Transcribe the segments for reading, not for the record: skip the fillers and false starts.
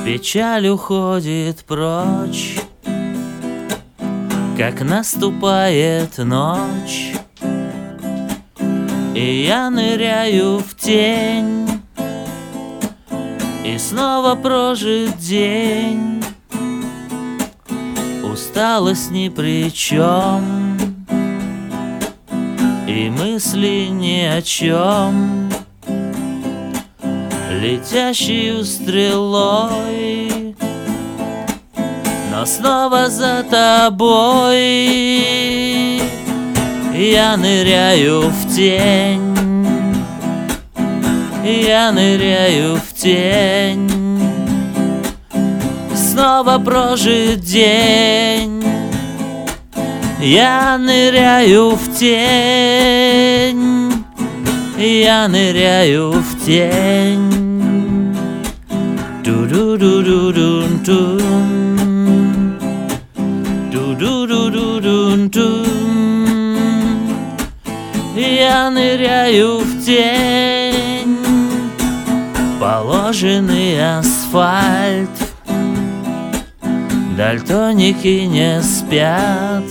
Печаль уходит прочь, как наступает ночь, и я ныряю в тень, и снова прожит день. Усталость ни при чем, и мысли ни о чем. Летящую стрелой, но снова за тобой. Я ныряю в тень, я ныряю в тень, снова прожит день. Я ныряю в тень, я ныряю в тень. Ду-ду-ду-ду-дун-дун, ду-ду-ду-ду-дун-дун. Я ныряю в тень, положенный асфальт. Дальтоники не спят,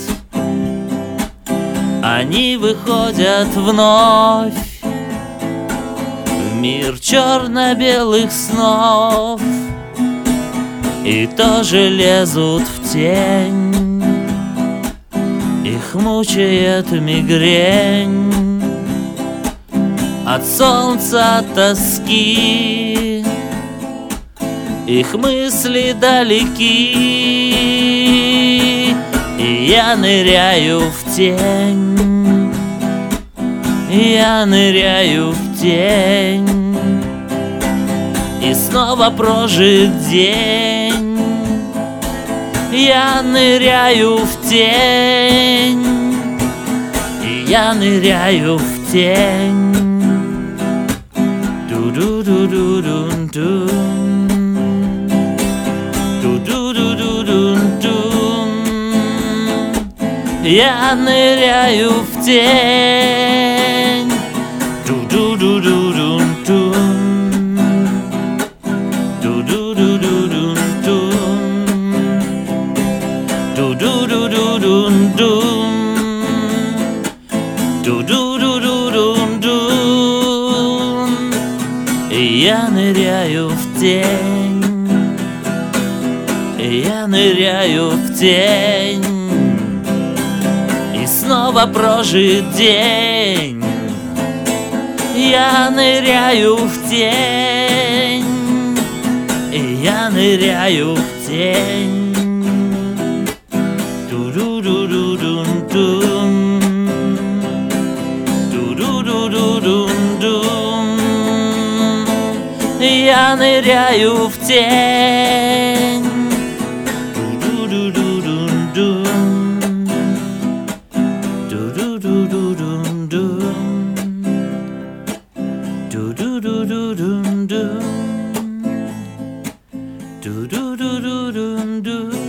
они выходят вновь в мир черно-белых снов и тоже лезут в тень. Их мучает мигрень от солнца, от тоски. Их мысли далеки, и я ныряю в тень, я ныряю в тень, и снова прожит день. Я ныряю в тень, и я ныряю в тень. Ду-ду-ду-ду-дун-дун, ду-ду-ду-ду-дун-дун. Я ныряю в тень. Ду-ду-ду-ду-дун-дун, ду-ду-ду-ду-дун-дун, ду-ду-ду-ду-дун-дун, ду-ду-ду-ду-дун-дун. Я ныряю в тень, я ныряю в тень, и снова прожит день. Я ныряю в тень, и я ныряю в тень. Ду-ду-ду-ду-дун-дун, ду-ду-ду-ду-дун-дун. Я ныряю в тень. Ду-ду-ду-ду-дун-дун, ду-ду-ду-ду-дун-дун, ду-ду-ду-ду-дун-дун, ду-ду-ду-ду-дун-дун.